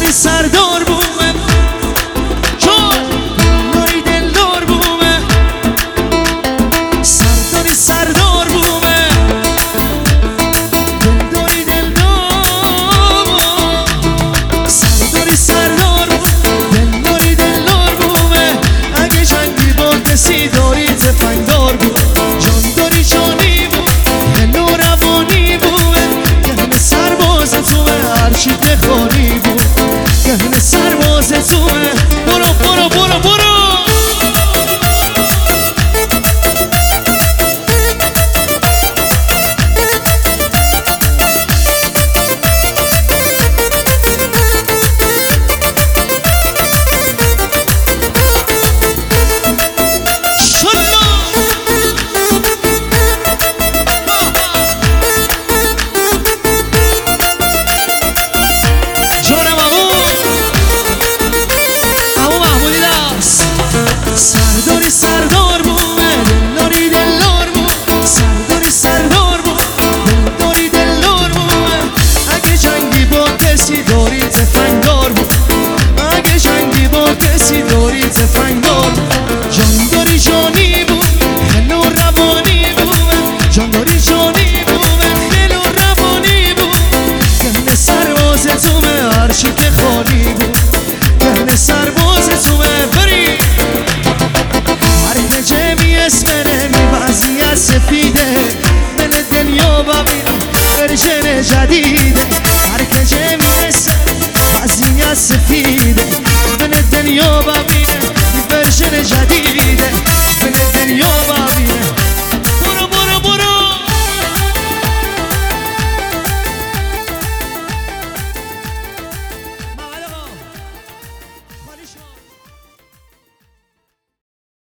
سردار بومه چون داری دلدار بومه سرداری سردار بومه دلداری دلدار سرداری سردار دلداری دلدار بومه اگه جنگی با کسی داری تفنگدار بود جان داری جانی بود هلو روانی بومه گهن سرباز توه هرچی بخوانی بود گهن سرباز توه برو برو برو برو سرداری سردار بومه دلداری دلدار بود سرداری سردار بود دلداری دلدار بومه اگه جنگی با کسی داری تفنگدار بود اگه جنگی با کسی داری تفنگدار بود جان داری جانی بود هلو روانی بومه جان داری جانی بومه هلو روانی بود گهن سرباز تومه هرچی که خانی بود گهن سرباز تومه بری اسمنه وضعیت سفیده دل دنیا ببینم ورژن جدیده هر که جه میرسه وضعیت سفیده دل دنیا ببینه ورژن جدیده